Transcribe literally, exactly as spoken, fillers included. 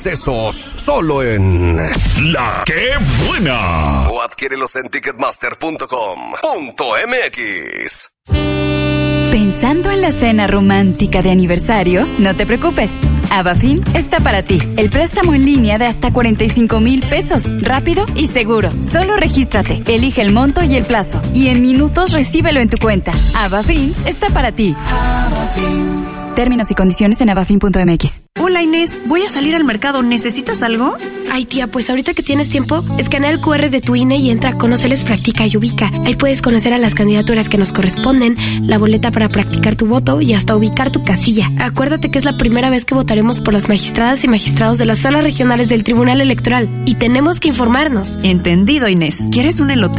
Esos solo en La Qué Buena. O adquiérelos en ticketmaster punto com punto m x. ¿Pensando en la cena romántica de aniversario? No te preocupes. Avafin está para ti. El préstamo en línea de hasta cuarenta y cinco mil pesos. Rápido y seguro. Solo regístrate, elige el monto y el plazo. Y en minutos recíbelo en tu cuenta. Avafin está para ti. Avafin. Términos y condiciones en avafin punto m x. Hola Inés, voy a salir al mercado. ¿Necesitas algo? Ay tía, pues ahorita que tienes tiempo, escanea el cu erre de tu I N E y entra a Conoceles Practica y Ubica. Ahí puedes conocer a las candidaturas que nos corresponden, la boleta para practicar tu voto y hasta ubicar tu casilla. Acuérdate que es la primera vez que votaremos por las magistradas y magistrados de las salas regionales del Tribunal Electoral y tenemos que informarnos. Entendido, Inés. ¿Quieres un elote?